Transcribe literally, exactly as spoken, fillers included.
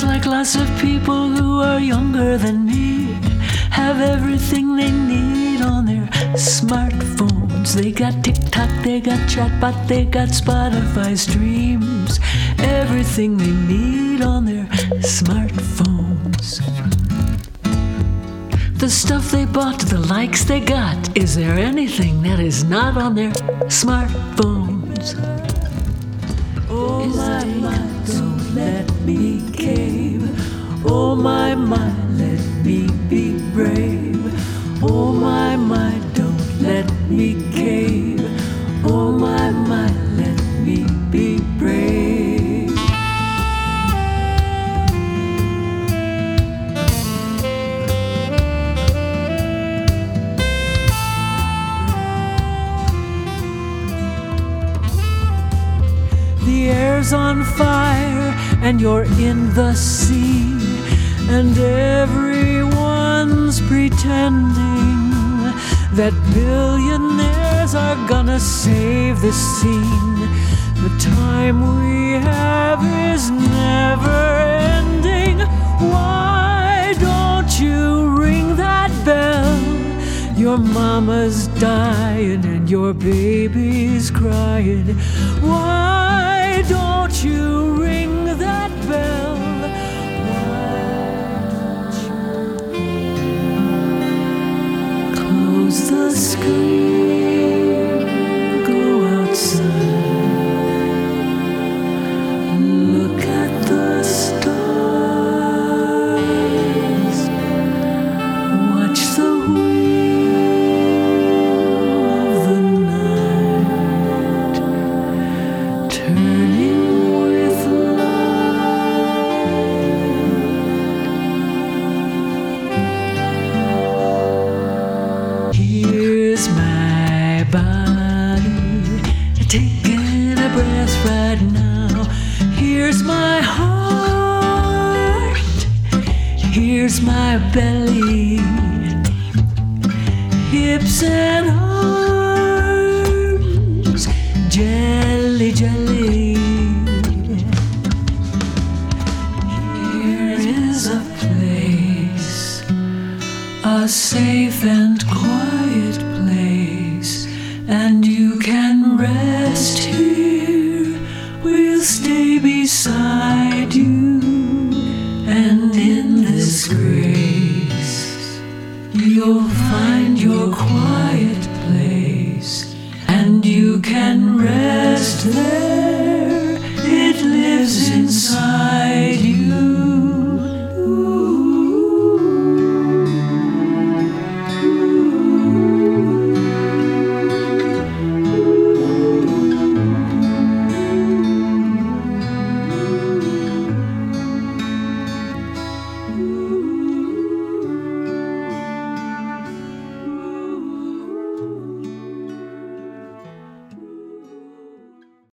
Sounds like lots of people who are younger than me have everything they need on their smartphones. They got TikTok, they got Chatbot, they got Spotify streams. Everything they need on their smartphones. The stuff they bought, the likes they got. Is there anything that is not on their smartphones? Oh my, my, don't let me cave. Oh my, my, let me be brave. Oh my, my, don't let me cave. Oh my, my, let me be brave. The air's on fire and you're in the sea, and everyone's pretending that billionaires are gonna save the scene. The time we have is never ending. Why don't you ring that bell? Your mama's dying and your baby's crying. Why don't you ring that bell? Close the screen, go outside, look at the stars, watch the wheel of the night turning with light. Here's my body taking a breath right now. Here's my heart. Here's my belly, hips and arms, jelly, jelly. Here is a place, a safe and